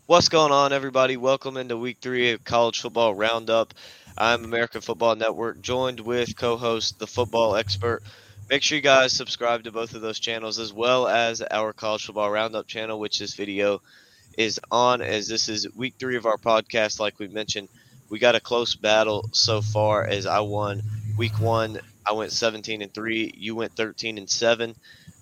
What's going on, everybody? Welcome into week 3 of College Football Roundup. I'm American Football Network, joined with co host, the football expert. Make sure you guys subscribe to both of those channels as well as our College Football Roundup channel, which this video is on, as this is week 3 of our podcast. Like we mentioned, we got a close battle so far as I won week 1. I went 17-3. You went 13-7.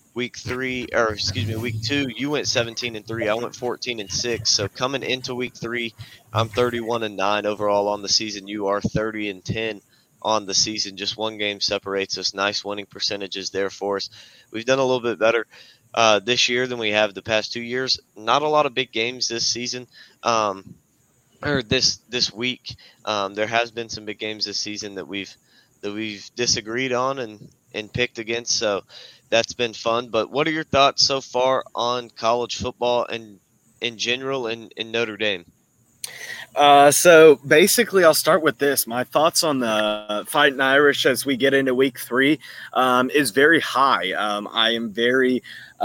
Week 2, you went 17-3. I went 14-6. So coming into week 3, I'm 31-9 overall on the season. You are 30-10 on the season. Just one game separates us. Nice winning percentages there for us. We've done a little bit better this year than we have the past 2 years. Not a lot of big games this season. Or this week. There has been some big games this season that we've disagreed on and picked against. So that's been fun. But what are your thoughts so far on college football and in general in Notre Dame? So basically, I'll start with this. My thoughts on the Fighting Irish as we get into week 3 is very high. I am very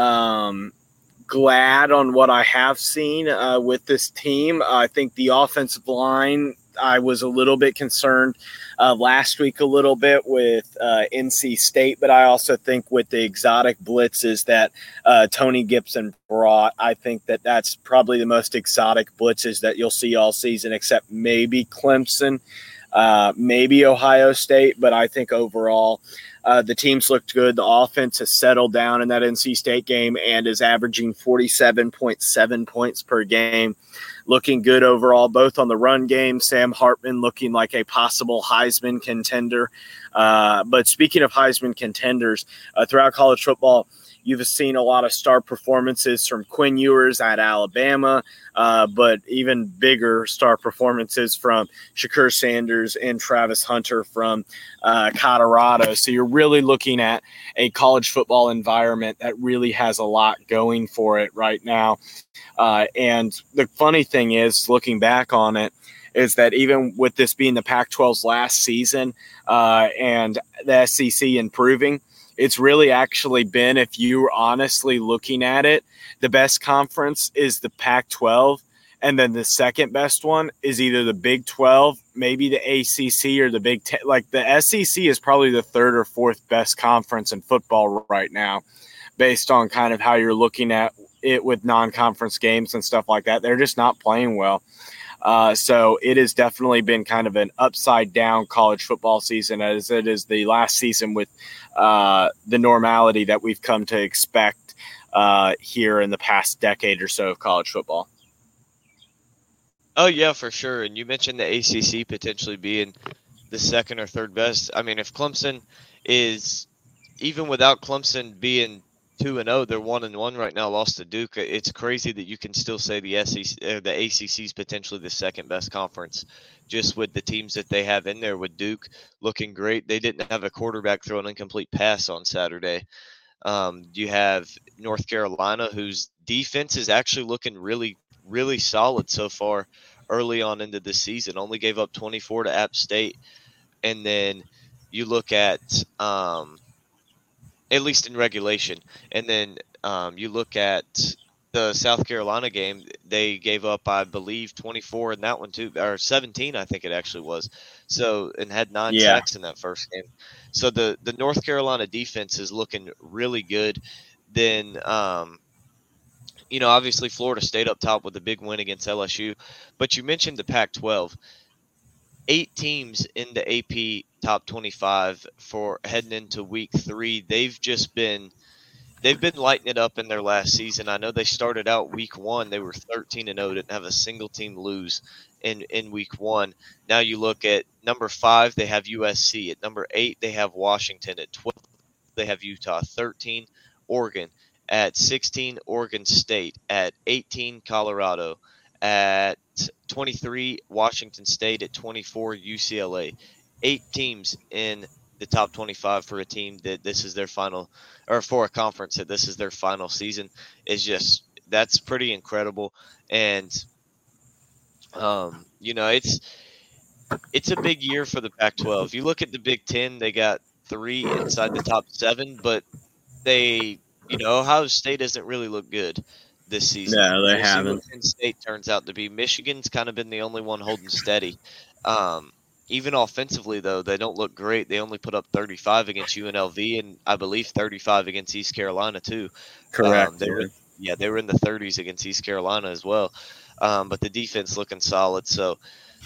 glad on what I have seen with this team. I think the offensive line, I was a little bit concerned last week a little bit with NC State, but I also think with the exotic blitzes that Tony Gibson brought, I think that that's probably the most exotic blitzes that you'll see all season, except maybe Clemson, maybe Ohio State, but I think overall the teams looked good. The offense has settled down in that NC State game and is averaging 47.7 points per game. Looking good overall, both on the run game. Sam Hartman looking like a possible Heisman contender. But speaking of Heisman contenders, throughout college football, you've seen a lot of star performances from Quinn Ewers at Alabama, but even bigger star performances from Shakur Sanders and Travis Hunter from Colorado. So you're really looking at a college football environment that really has a lot going for it right now. And the funny thing is, looking back on it, is that even with this being the Pac-12's last season and the SEC improving, it's really actually been, if you're honestly looking at it, the best conference is the Pac-12, and then the second best one is either the Big 12, maybe the ACC, or the Big 10. Like the SEC is probably the third or fourth best conference in football right now, based on kind of how you're looking at it with non-conference games and stuff like that. They're just not playing well. So it has definitely been kind of an upside-down college football season, as it is the last season with the normality that we've come to expect here in the past decade or so of college football. Oh yeah, for sure. And you mentioned the ACC potentially being the second or third best. I mean, if Clemson is, even without Clemson being 2-0, they're 1-1 right now, lost to Duke. It's crazy that you can still say the SEC, the ACC is potentially the second best conference, just with the teams that they have in there. With Duke looking great, they didn't have a quarterback throw an incomplete pass on Saturday. You have North Carolina, whose defense is actually looking really, really solid so far early on into the season. Only gave up 24 to App State, and then you look at least in regulation. And then you look at the South Carolina game, they gave up, I believe, 24 in that one too, or 17, I think it actually was. So, and had 9 sacks in that first game. So the North Carolina defense is looking really good. Then, obviously Florida State up top with a big win against LSU. But you mentioned the Pac-12. 8 teams in the AP top 25 for heading into week 3. They've been lighting it up in their last season. I know they started out week 1, they were 13-0, didn't have a single team lose in week 1. Now you look at number 5, they have USC. At number 8, they have Washington. At 12, they have Utah. 13, Oregon. At 16, Oregon State. At 18, Colorado. At 23, Washington State. At 24, UCLA. 8 teams in the top 25 for a team that this is their final, or for a conference that this is their final season, is just, that's pretty incredible. And it's a big year for the Pac-12. You look at the Big Ten, they got 3 inside the top 7, but Ohio State doesn't really look good. this season. No, they We'll see what haven't. Penn State turns out to be. Michigan's kind of been the only one holding steady. Even offensively, though, they don't look great. They only put up 35 against UNLV and I believe 35 against East Carolina too. Correct. They were in the 30s against East Carolina as well. But the defense looking solid. So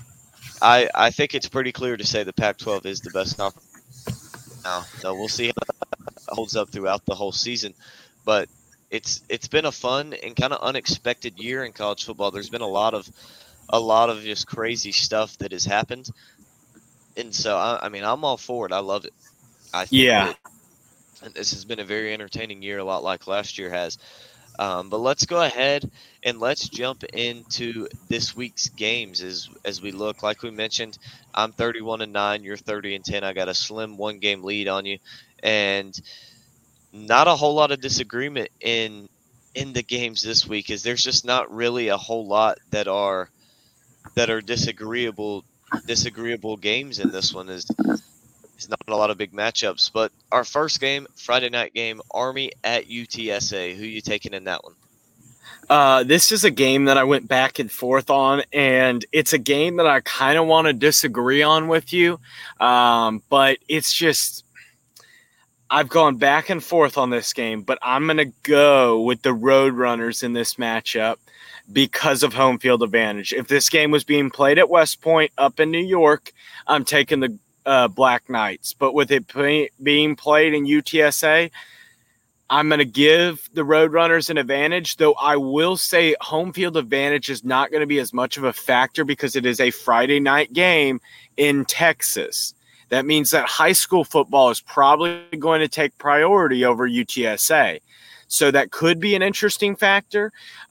I think it's pretty clear to say the Pac-12 is the best conference now. So we'll see how it holds up throughout the whole season. But it's been a fun and kind of unexpected year in college football. There's been a lot of just crazy stuff that has happened. And so, I mean, I'm all for it. I love it. I think that this has been a very entertaining year, a lot like last year has. But let's go ahead and let's jump into this week's games as we look. Like we mentioned, I'm 31-9, you're 30-10. I got a slim 1-game lead on you, and not a whole lot of disagreement in the games this week. Is there's just not really a whole lot that are disagreeable games in this one. Is not a lot of big matchups. But our first game, Friday night game, Army at UTSA. Who you taking in that one? This is a game that I went back and forth on, and it's a game that I kind of want to disagree on with you. But it's just I've gone back and forth on this game, but I'm going to go with the Roadrunners in this matchup because of home field advantage. If this game was being played at West Point up in New York, I'm taking the Black Knights. But with it being played in UTSA, I'm going to give the Roadrunners an advantage, though I will say home field advantage is not going to be as much of a factor because it is a Friday night game in Texas. That means that high school football is probably going to take priority over UTSA. So that could be an interesting factor,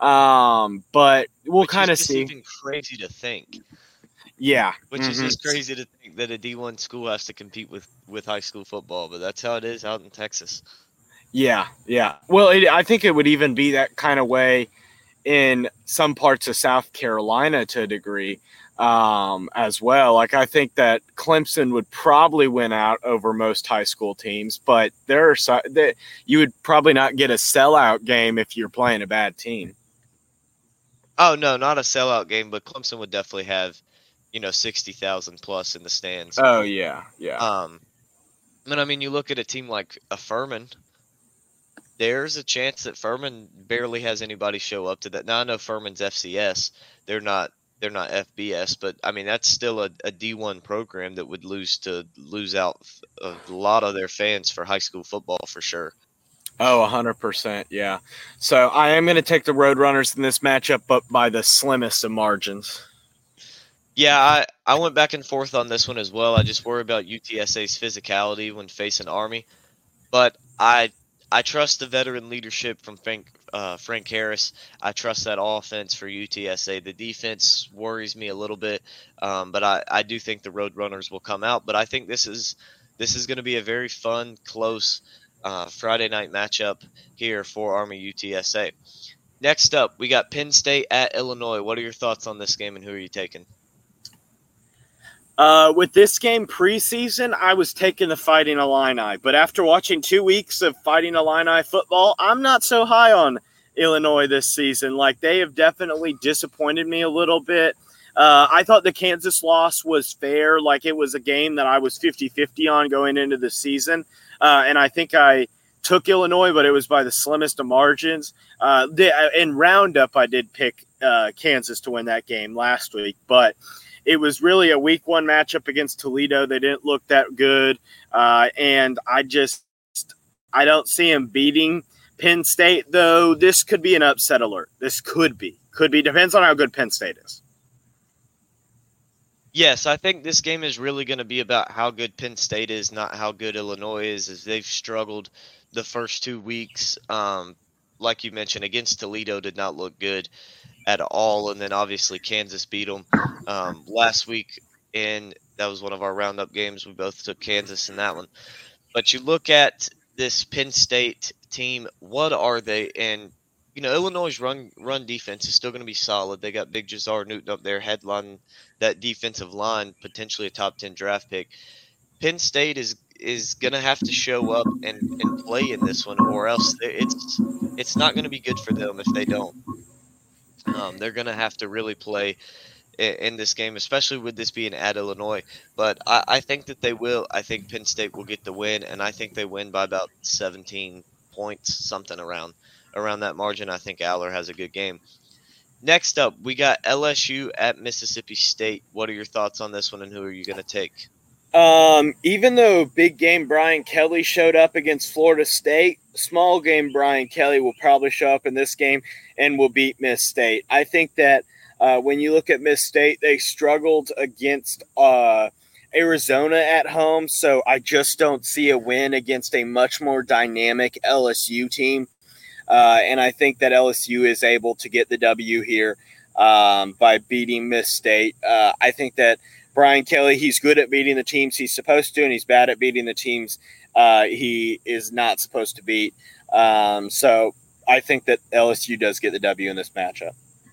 but we'll kind of see. It's even crazy to think. Yeah. Which is just crazy to think that a D1 school has to compete with high school football, but that's how it is out in Texas. Yeah. Well, I think it would even be that kind of way in some parts of South Carolina to a degree as well. Like I think that Clemson would probably win out over most high school teams, but you would probably not get a sellout game if you're playing a bad team. Oh, no, not a sellout game, but Clemson would definitely have 60,000 plus in the stands. Oh, yeah. But I mean, you look at a team like a Furman, there's a chance that Furman barely has anybody show up to that. Now I know Furman's FCS, they're not FBS, but I mean that's still a D1 program that would lose out a lot of their fans for high school football for sure. Oh, 100%, yeah. So I am going to take the Roadrunners in this matchup, but by the slimmest of margins. Yeah, I went back and forth on this one as well. I just worry about UTSA's physicality when facing Army, but I trust the veteran leadership from Frank Harris. I trust that offense for UTSA. The defense worries me a little bit, but I do think the Roadrunners will come out. But I think this is going to be a very fun, close Friday night matchup here for Army UTSA. Next up, we got Penn State at Illinois. What are your thoughts on this game, and who are you taking? With this game preseason, I was taking the Fighting Illini, but after watching 2 weeks of Fighting Illini football, I'm not so high on Illinois this season. Like, they have definitely disappointed me a little bit. I thought the Kansas loss was fair. Like, it was a game that I was 50-50 on going into the season. And I think I took Illinois, but it was by the slimmest of margins. In Roundup, I did pick Kansas to win that game last week, but it was really a week one matchup against Toledo. They didn't look that good. And I don't see him beating Penn State, though this could be an upset alert. This could be. Depends on how good Penn State is. Yes, I think this game is really going to be about how good Penn State is, not how good Illinois is, as they've struggled the first 2 weeks. Like you mentioned, against Toledo did not look good at all, and then obviously Kansas beat them last week, and that was one of our roundup games. We both took Kansas in that one. But you look at this Penn State team, what are they? And Illinois' run defense is still going to be solid. They got Big Jazar Newton up there headlining that defensive line, potentially a top 10 draft pick. Penn State is is going to have to show up and play in this one, or else it's not going to be good for them if they don't. They're going to have to really play in this game, especially with this being at Illinois. But I think that they will. I think Penn State will get the win, and I think they win by about 17 points, something around that margin. I think Aller has a good game. Next up, we got LSU at Mississippi State. What are your thoughts on this one, and who are you going to take? Even though big game Brian Kelly showed up against Florida State, small game Brian Kelly will probably show up in this game and will beat Miss State. I think that when you look at Miss State, they struggled against Arizona at home, so I just don't see a win against a much more dynamic LSU team. And I think that LSU is able to get the W here by beating Miss State. I think that Brian Kelly, he's good at beating the teams he's supposed to, and he's bad at beating the teams he is not supposed to beat. So I think that LSU does get the W in this matchup.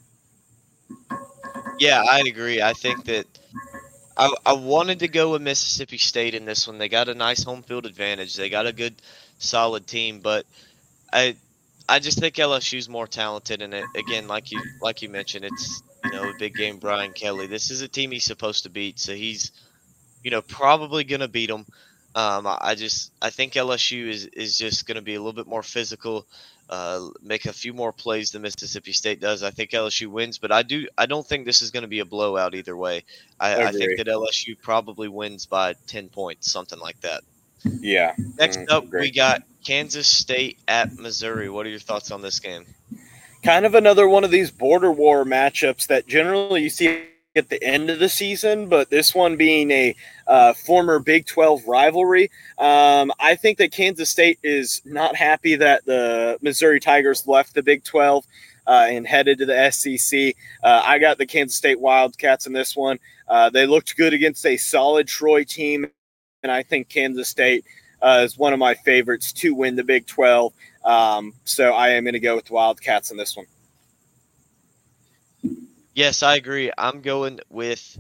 Yeah, I agree. I think that I wanted to go with Mississippi State in this one. They got a nice home field advantage. They got a good, solid team, but I just think LSU's more talented. And again, like you mentioned, it's a big game. Brian Kelly. This is a team he's supposed to beat, so he's probably gonna beat them. I think LSU is just gonna be a little bit more physical. Make a few more plays than Mississippi State does. I think LSU wins, but I don't think this is going to be a blowout either way. I think that LSU probably wins by 10 points, something like that. Yeah. Next up, we got Kansas State at Missouri. What are your thoughts on this game? Kind of another one of these border war matchups that generally you see at the end of the season, but this one being a former Big 12 rivalry. I think that Kansas State is not happy that the Missouri Tigers left the Big 12 and headed to the SEC. I got the Kansas State Wildcats in this one. They looked good against a solid Troy team, and I think Kansas State is one of my favorites to win the Big 12. So I am going to go with the Wildcats in this one. Yes, I agree. I'm going with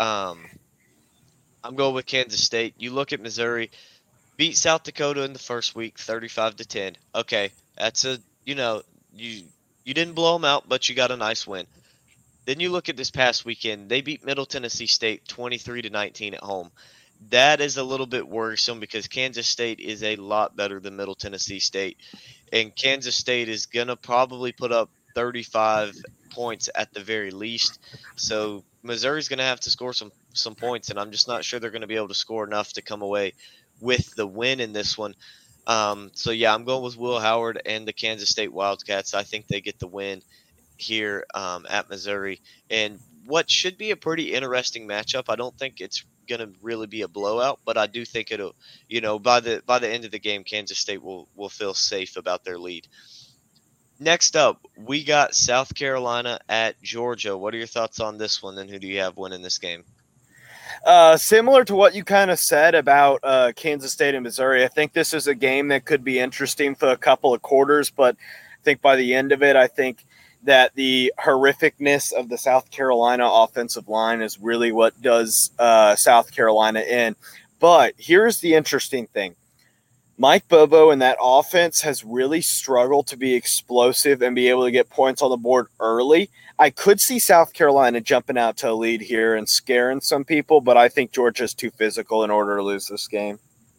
Kansas State. You look at Missouri, beat South Dakota in the first week, 35-10. Okay, that's you didn't blow them out, but you got a nice win. Then you look at this past weekend, they beat Middle Tennessee State 23-19 at home. That is a little bit worrisome because Kansas State is a lot better than Middle Tennessee State, and Kansas State is gonna probably put up 35 points at the very least. So Missouri's going to have to score some points, and I'm just not sure they're going to be able to score enough to come away with the win in this one. So yeah, I'm going with Will Howard and the Kansas State Wildcats. I think they get the win here at Missouri, and what should be a pretty interesting matchup. I don't think it's going to really be a blowout, but I do think it'll, by the end of the game, Kansas State will feel safe about their lead. Next up, we got South Carolina at Georgia. What are your thoughts on this one, and who do you have winning this game? Similar to what you kind of said about Kansas State and Missouri, I think this is a game that could be interesting for a couple of quarters, but I think by the end of it, I think that the horrificness of the South Carolina offensive line is really what does South Carolina in. But here's the interesting thing. Mike Bobo and that offense has really struggled to be explosive and be able to get points on the board early. I could see South Carolina jumping out to a lead here and scaring some people, but I think Georgia's too physical in order to lose this game.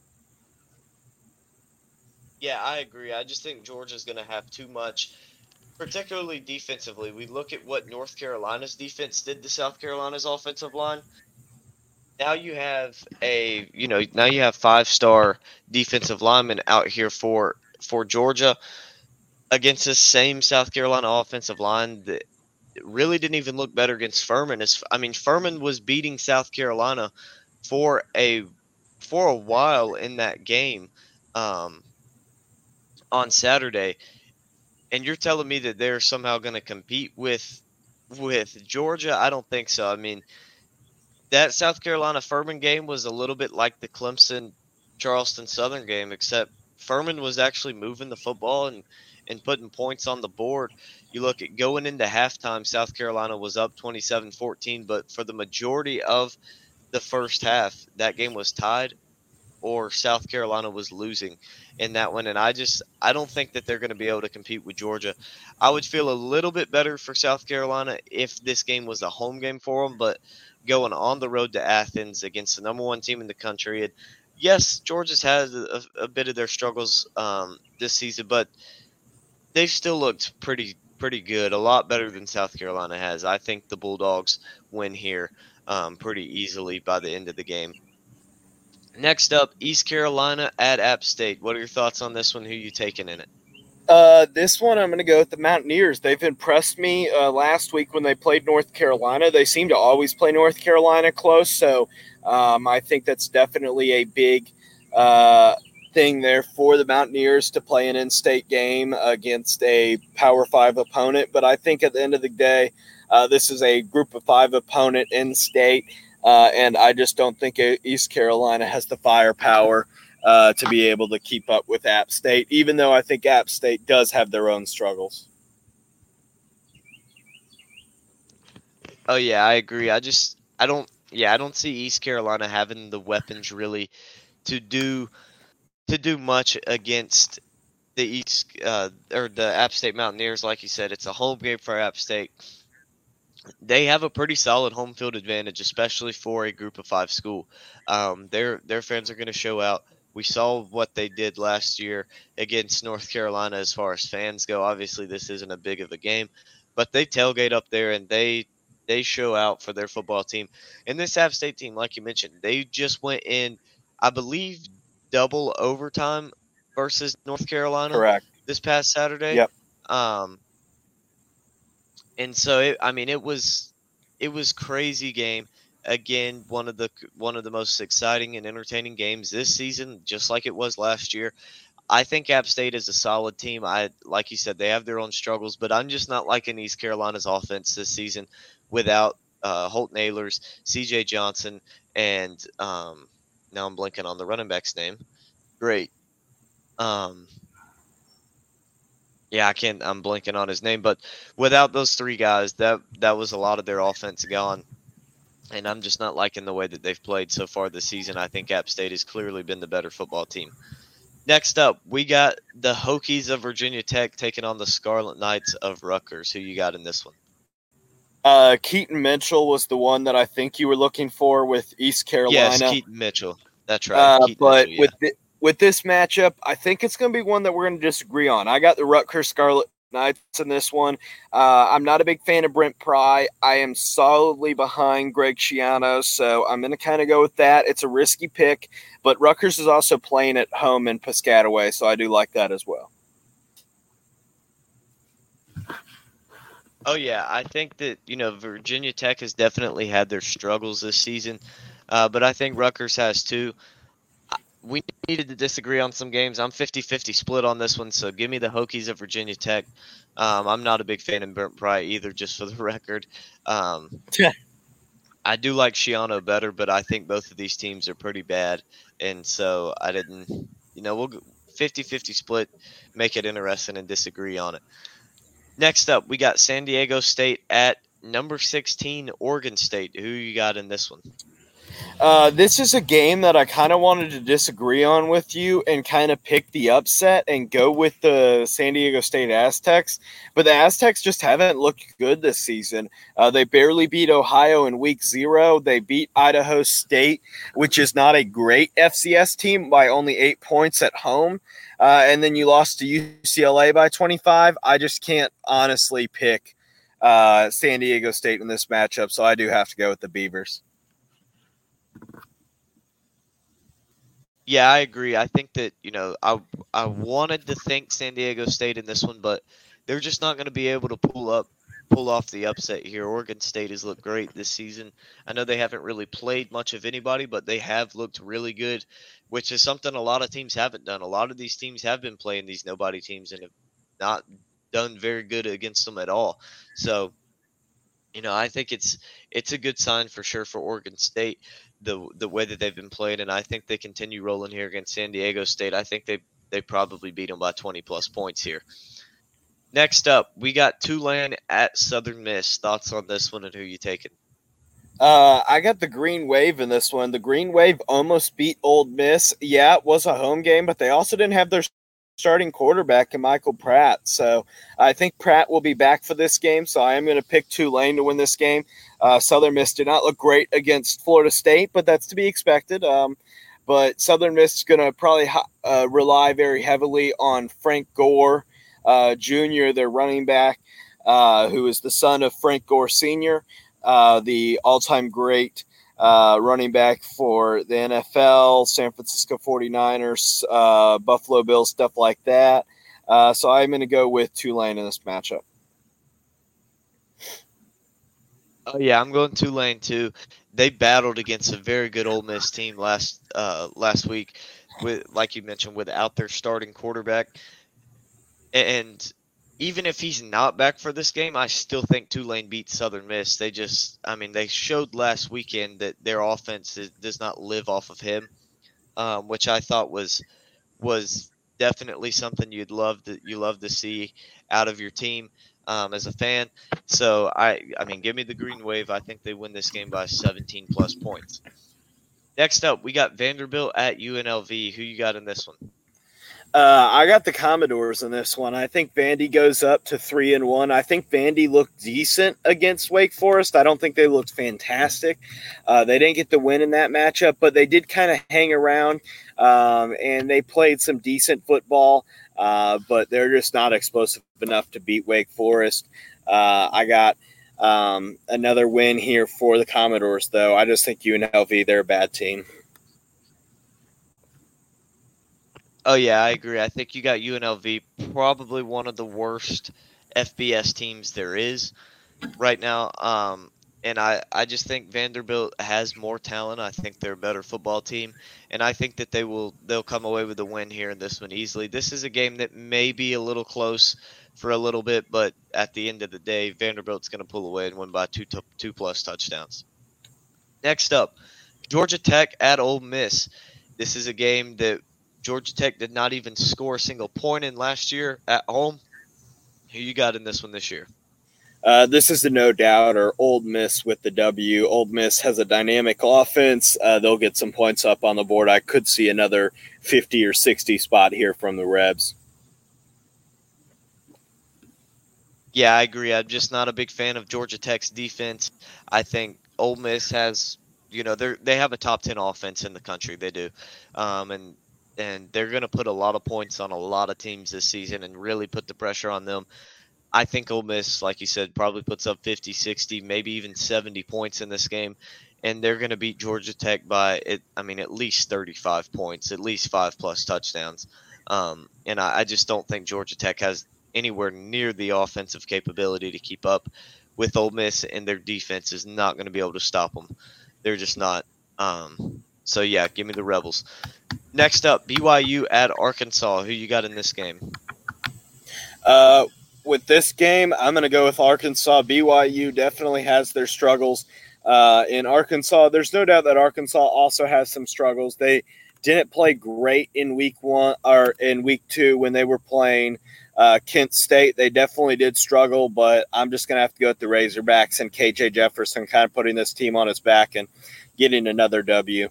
Yeah, I agree. I just think Georgia's going to have too much, particularly defensively. We look at what North Carolina's defense did to South Carolina's offensive line. Now you have five-star defensive linemen out here for Georgia against this same South Carolina offensive line that really didn't even look better against Furman. Furman was beating South Carolina for a while in that game on Saturday, and you're telling me that they're somehow going to compete with Georgia? I don't think so. That South Carolina Furman game was a little bit like the Clemson Charleston Southern game, except Furman was actually moving the football and putting points on the board. You look at going into halftime, South Carolina was up 27-14, but for the majority of the first half, that game was tied. or South Carolina was losing in that one. And I don't think that they're going to be able to compete with Georgia. I would feel a little bit better for South Carolina if this game was a home game for them, but going on the road to Athens against the number one team in the country. And yes, Georgia's had a bit of their struggles this season, but they've still looked pretty good, a lot better than South Carolina has. I think the Bulldogs win here pretty easily by the end of the game. Next up, East Carolina at App State. What are your thoughts on this one? Who are you taking in it? This one, I'm going to go with the Mountaineers. They've impressed me last week when they played North Carolina. They seem to always play North Carolina close, so I think that's definitely a big thing there for the Mountaineers to play an in-state game against a Power 5 opponent. But I think at the end of the day, this is a Group of 5 opponent in-state, and I just don't think East Carolina has the firepower to be able to keep up with App State, even though I think App State does have their own struggles. Oh yeah, I agree. I don't see East Carolina having the weapons really to do much against the East or the App State Mountaineers. Like you said, it's a home game for App State. They have a pretty solid home field advantage, especially for a Group of 5 school. Their fans are going to show out. We saw what they did last year against North Carolina as far as fans go. Obviously, this isn't a big of a game, but they tailgate up there and they show out for their football team. And this App State team, like you mentioned, they just went in, I believe, double overtime versus North Carolina. Correct. This past Saturday. Yep. And so it was crazy game. Again, one of the most exciting and entertaining games this season, just like it was last year. I think App State is a solid team. Like you said, they have their own struggles, but I'm just not liking East Carolina's offense this season without Holton Ahlers, C.J. Johnson, and now I'm blanking on the running back's name. Great. Yeah, I'm blanking on his name, but without those three guys, that was a lot of their offense gone. And I'm just not liking the way that they've played so far this season. I think App State has clearly been the better football team. Next up, we got the Hokies of Virginia Tech taking on the Scarlet Knights of Rutgers. Who you got in this one? Keaton Mitchell was the one that I think you were looking for with East Carolina. Yes, Keaton Mitchell. That's right. But Mitchell, yeah. With this matchup, I think it's going to be one that we're going to disagree on. I got the Rutgers Scarlet Knights in this one. I'm not a big fan of Brent Pry. I am solidly behind Greg Schiano, so I'm going to kind of go with that. It's a risky pick, but Rutgers is also playing at home in Piscataway, so I do like that as well. Oh, yeah. I think that, Virginia Tech has definitely had their struggles this season, but I think Rutgers has too. We needed to disagree on some games. I'm 50-50 split on this one, so give me the Hokies of Virginia Tech. I'm not a big fan of Brent Pry either, just for the record. I do like Schiano better, but I think both of these teams are pretty bad, and so I didn't – we'll 50-50 split, make it interesting, and disagree on it. Next up, we got San Diego State at number 16, Oregon State. Who you got in this one? This is a game that I kind of wanted to disagree on with you and kind of pick the upset and go with the San Diego State Aztecs. But the Aztecs just haven't looked good this season. They barely beat Ohio in week 0. They beat Idaho State, which is not a great FCS team, by only 8 points at home. And then you lost to UCLA by 25. I just can't honestly pick San Diego State in this matchup, so I do have to go with the Beavers. Yeah, I agree. I think that, I wanted to think San Diego State in this one, but they're just not going to be able to pull off the upset here. Oregon State has looked great this season. I know they haven't really played much of anybody, but they have looked really good, which is something a lot of teams haven't done. A lot of these teams have been playing these nobody teams and have not done very good against them at all. So, I think it's a good sign for sure for Oregon State, the way that they've been playing, and I think they continue rolling here against San Diego State. I think they probably beat them by 20-plus points here. Next up, we got Tulane at Southern Miss. Thoughts on this one and who you taking? I got the Green Wave in this one. The Green Wave almost beat Old Miss. Yeah, it was a home game, but they also didn't have their starting quarterback in Michael Pratt. So I think Pratt will be back for this game. So I am going to pick Tulane to win this game. Southern Miss did not look great against Florida State, but that's to be expected. But Southern Miss is going to probably rely very heavily on Frank Gore Jr., their running back, who is the son of Frank Gore Sr., the all-time great running back for the NFL, San Francisco 49ers, Buffalo Bills, stuff like that. So I'm going to go with Tulane in this matchup. Oh yeah, I'm going Tulane too. They battled against a very good Ole Miss team last week, with, like you mentioned, without their starting quarterback. And even if he's not back for this game, I still think Tulane beats Southern Miss. They showed last weekend that their offense does not live off of him, which I thought was definitely something you love to see out of your team as a fan. So give me the Green Wave. I think they win this game by 17 plus points. Next up, we got Vanderbilt at UNLV. Who you got in this one? I got the Commodores in this one. I think Vandy goes up to 3-1. I think Vandy looked decent against Wake Forest. I don't think they looked fantastic. They didn't get the win in that matchup, but they did kind of hang around, and they played some decent football, but they're just not explosive enough to beat Wake Forest. I got another win here for the Commodores, though. I just think UNLV, they're a bad team. Oh, yeah, I agree. I think you got UNLV, probably one of the worst FBS teams there is right now. And I just think Vanderbilt has more talent. I think they're a better football team. And I think that they'll come away with a win here in this one easily. This is a game that may be a little close for a little bit, but at the end of the day, Vanderbilt's going to pull away and win by two plus touchdowns. Next up, Georgia Tech at Ole Miss. This is a game that Georgia Tech did not even score a single point in last year at home. Who you got in this one this year? This is a no-doubter. Ole Miss with the W. Ole Miss has a dynamic offense. They'll get some points up on the board. I could see another 50 or 60 spot here from the Rebs. Yeah, I agree. I'm just not a big fan of Georgia Tech's defense. I think Ole Miss has, they have a top 10 offense in the country. They do. And they're going to put a lot of points on a lot of teams this season and really put the pressure on them. I think Ole Miss, like you said, probably puts up 50, 60, maybe even 70 points in this game. And they're going to beat Georgia Tech by, at least 35 points, at least 5 plus touchdowns. And I just don't think Georgia Tech has anywhere near the offensive capability to keep up with Ole Miss, and their defense is not going to be able to stop them. They're just not. So, yeah, give me the Rebels. Next up, BYU at Arkansas. Who you got in this game? With this game, I'm going to go with Arkansas. BYU definitely has their struggles. In Arkansas, there's no doubt that Arkansas also has some struggles. They didn't play great in week 1 or in week 2 when they were playing Kent State. They definitely did struggle, but I'm just going to have to go with the Razorbacks and KJ Jefferson kind of putting this team on his back and getting another W.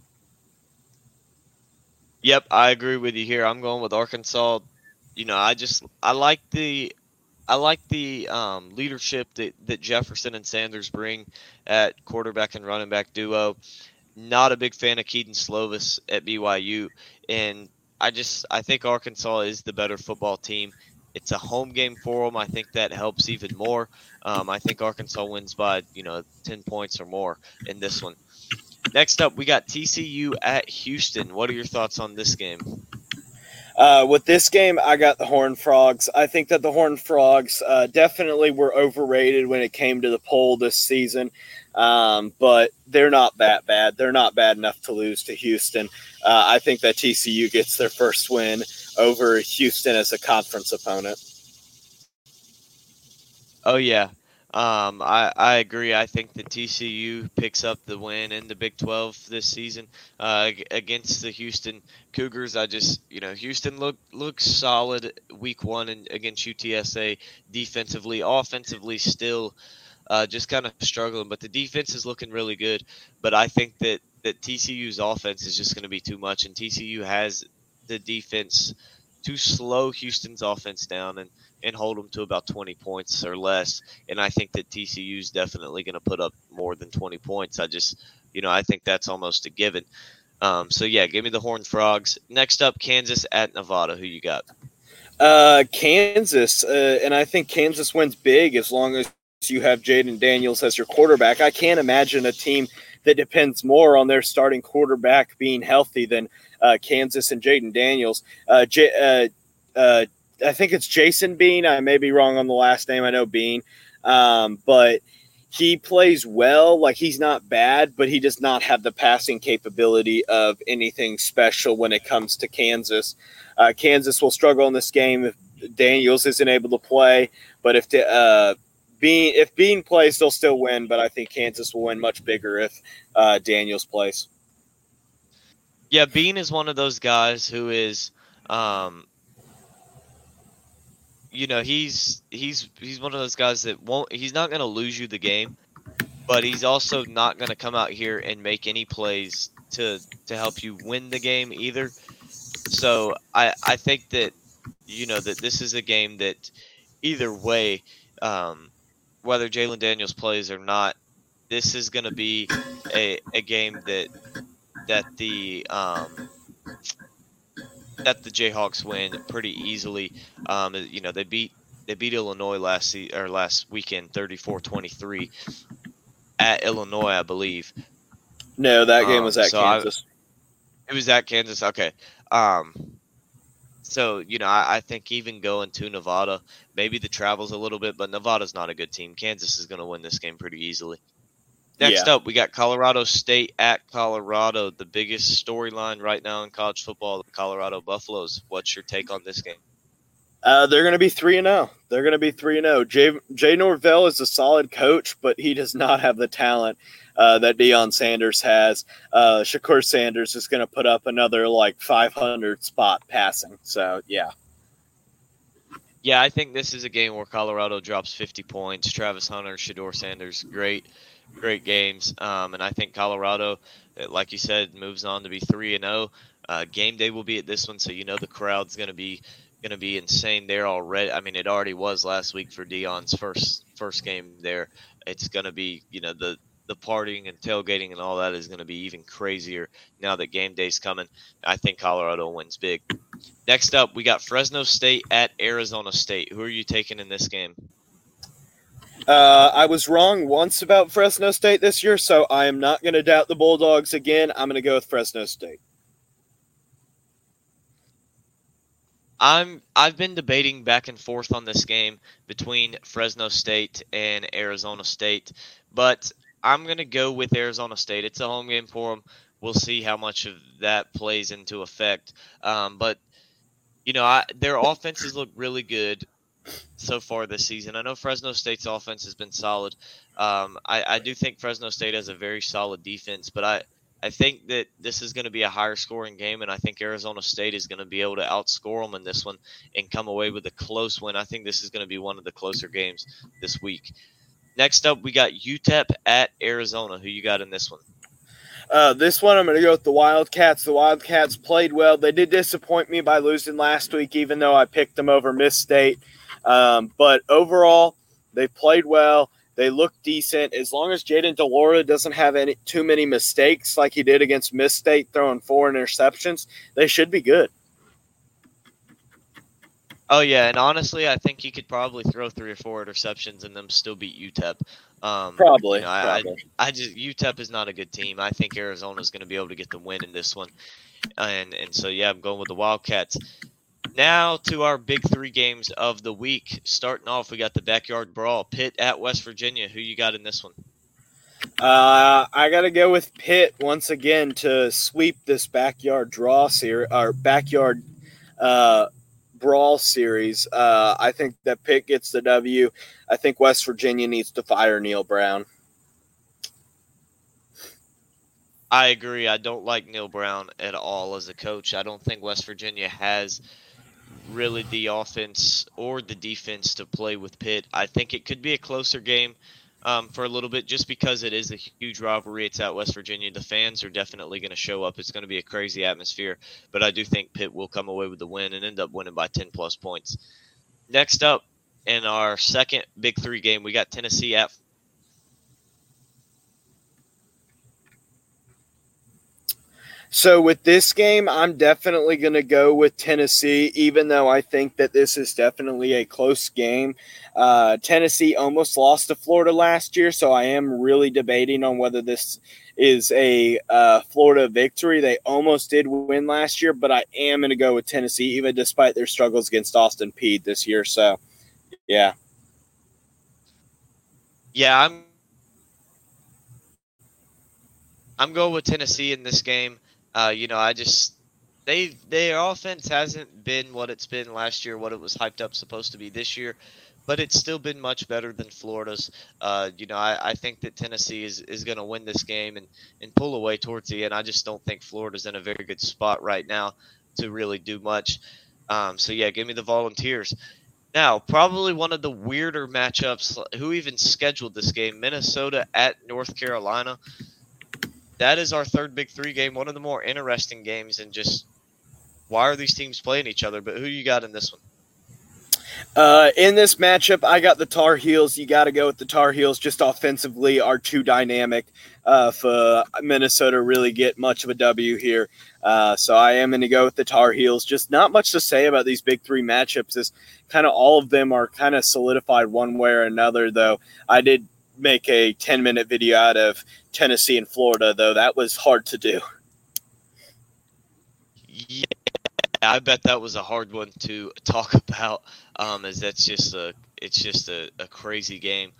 Yep, I agree with you here. I'm going with Arkansas. I like the leadership that Jefferson and Sanders bring at quarterback and running back duo. Not a big fan of Keaton Slovis at BYU, and I think Arkansas is the better football team. It's a home game for them. I think that helps even more. I think Arkansas wins by 10 points or more in this one. Next up, we got TCU at Houston. What are your thoughts on this game? With this game, I got the Horned Frogs. I think that the Horned Frogs definitely were overrated when it came to the poll this season, but they're not that bad. They're not bad enough to lose to Houston. I think that TCU gets their first win over Houston as a conference opponent. Oh, yeah. I agree. I think that TCU picks up the win in the Big 12 this season against the Houston Cougars. Houston looks solid week 1 against UTSA defensively. Offensively, still just kind of struggling. But the defense is looking really good. But I think that TCU's offense is just going to be too much, and TCU has the defense to slow Houston's offense down and hold them to about 20 points or less. And I think that TCU is definitely going to put up more than 20 points. I think that's almost a given. So yeah, give me the Horned Frogs. Next up, Kansas at Nevada. Who you got? Kansas, and I think Kansas wins big as long as you have Jaden Daniels as your quarterback. I can't imagine a team that depends more on their starting quarterback being healthy than Kansas and Jaden Daniels. I think it's Jason Bean. I may be wrong on the last name. I know Bean, but he plays well. Like, he's not bad, but he does not have the passing capability of anything special when it comes to Kansas. Kansas will struggle in this game if Daniels isn't able to play, but if Bean plays, they'll still win. But I think Kansas will win much bigger if Daniels plays. Yeah, Bean is one of those guys who is, he's one of those guys that he's not going to lose you the game, but he's also not going to come out here and make any plays to help you win the game either. So I think that, that this is a game that either way, whether Jalen Daniels plays or not, this is going to be a game that the Jayhawks win pretty easily. They beat Illinois last weekend 34-23 at Illinois, I believe. No, that game was at Kansas. It was at Kansas. Okay. So, I think even going to Nevada, maybe the travel's a little bit, but Nevada's not a good team. Kansas is going to win this game pretty easily. Next up, we got Colorado State at Colorado, the biggest storyline right now in college football, the Colorado Buffaloes. What's your take on this game? They're going to be 3-0. They're going to be 3-0. Jay Norvell is a solid coach, but he does not have the talent that Deion Sanders has. Shakur Sanders is going to put up another 500 spot passing. So, yeah. Yeah, I think this is a game where Colorado drops 50 points. Travis Hunter, Shedeur Sanders, great games. And I think Colorado, like you said, moves on to be 3-0. Game day will be at this one, so the crowd's going to be insane there already. I mean, it already was last week for Deion's first game there. It's going to be, the partying and tailgating and all that is going to be even crazier now that game day's coming. I think Colorado wins big. Next up, we got Fresno State at Arizona State. Who are you taking in this game? I was wrong once about Fresno State this year, so I am not going to doubt the Bulldogs again. I'm going to go with Fresno State. I've been debating back and forth on this game between Fresno State and Arizona State, but I'm going to go with Arizona State. It's a home game for them. We'll see how much of that plays into effect. But their offenses look really good so far this season. I know Fresno State's offense has been solid. I do think Fresno State has a very solid defense, but I think that this is going to be a higher scoring game, and I think Arizona State is going to be able to outscore them in this one and come away with a close win. I think this is going to be one of the closer games this week. Next up, we got UTEP at Arizona. Who you got in this one? This one, I'm going to go with the Wildcats. The Wildcats played well. They did disappoint me by losing last week, even though I picked them over Miss State. But overall, they played well. They look decent. As long as Jaden DeLora doesn't have too many mistakes like he did against Miss State, throwing 4 interceptions, they should be good. Oh, yeah, and honestly, I think he could probably throw 3 or 4 interceptions and them still beat UTEP. Probably. UTEP is not a good team. I think Arizona is going to be able to get the win in this one. And so, yeah, I'm going with the Wildcats. Now to our big 3 games of the week. Starting off, we got the Backyard Brawl, Pitt at West Virginia. Who you got in this one? I got to go with Pitt once again to sweep this Backyard Draw series, or Backyard Brawl series. I think that Pitt gets the W. I think West Virginia needs to fire Neil Brown. I agree. I don't like Neil Brown at all as a coach. I don't think West Virginia has really the offense or the defense to play with Pitt. I think it could be a closer game. for a little bit, just because it is a huge rivalry. It's at West Virginia. The fans are definitely going to show up. It's going to be a crazy atmosphere, but I do think Pitt will come away with the win and end up winning by 10 plus points. Next up, in our second Big Three game, we got Tennessee at. So with this game, I'm definitely going to go with Tennessee, even though I think that this is definitely a close game. Tennessee almost lost to Florida last year, so I am really debating on whether this is a Florida victory. They almost did win last year, but I am going to go with Tennessee, even despite their struggles against Austin Peay this year. So, yeah. Yeah, I'm going with Tennessee in this game. I just their offense hasn't been what it's been last year, what it was hyped up supposed to be this year, but it's still been much better than Florida's. I think that Tennessee is going to win this game and pull away towards the end. I just don't think Florida's in a very good spot right now to really do much. So yeah, give me the Volunteers. Now, probably one of the weirder matchups. Who even scheduled this game? Minnesota at North Carolina. That is our third Big Three game. One of the more interesting games, and just why are these teams playing each other? But who you got in this one? In this matchup, I got the Tar Heels. You got to go with the Tar Heels. Just offensively are too dynamic for Minnesota to really get much of a W here. So I am going to go with the Tar Heels. Just not much to say about these Big Three matchups. Is kind of all of them are kind of solidified one way or another, though. I did make a 10-minute video out of Tennessee and Florida, though. That was hard to do. Yeah, I bet that was a hard one to talk about, as that's just a crazy game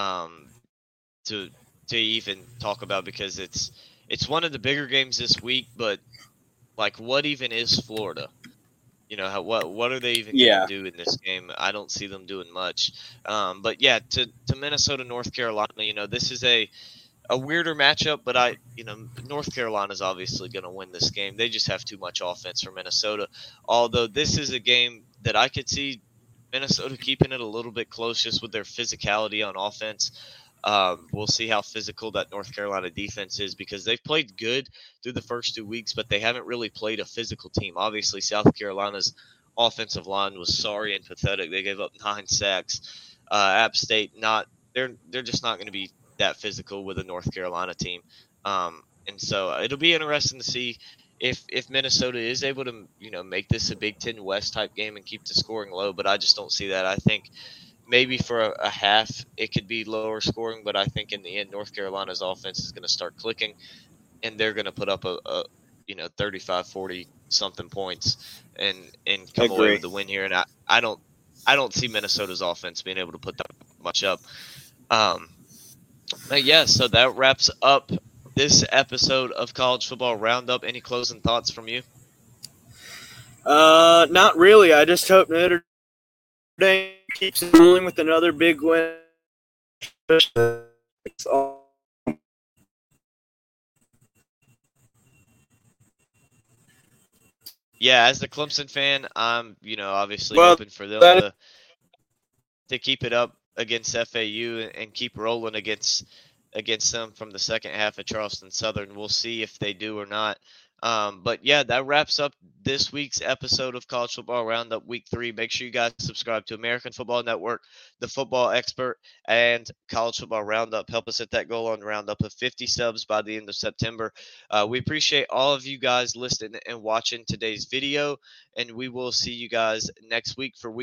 to even talk about, because it's one of the bigger games this week. But like, what even is Florida? What are they even going to do in this game? I don't see them doing much. But yeah, to Minnesota, North Carolina, this is a weirder matchup, but North Carolina's obviously going to win this game. They just have too much offense for Minnesota. Although this is a game that I could see Minnesota keeping it a little bit close just with their physicality on offense. We'll see how physical that North Carolina defense is, because they've played good through the first 2 weeks, but they haven't really played a physical team. Obviously, South Carolina's offensive line was sorry and pathetic. They gave up 9 sacks. App State, they're just not going to be that physical with a North Carolina team. And so it'll be interesting to see if Minnesota is able to, make this a Big Ten West type game and keep the scoring low. But I just don't see that. I think maybe for a half it could be lower scoring, but I think in the end North Carolina's offense is going to start clicking, and they're going to put up a 35, 40 something points and come away with the win here. And I don't see Minnesota's offense being able to put that much up. But yeah, so that wraps up this episode of College Football Roundup. Any closing thoughts from you? Not really. I just hope Notre Dame keeps rolling with another big win. Yeah, as the Clemson fan, I'm obviously hoping for them to keep it up against FAU and keep rolling against them from the second half of Charleston Southern. We'll see if they do or not. But yeah, that wraps up this week's episode of College Football Roundup Week 3. Make sure you guys subscribe to American Football Network, The Football Expert, and College Football Roundup. Help us hit that goal on Roundup of 50 subs by the end of September. We appreciate all of you guys listening and watching today's video, and we will see you guys next week for week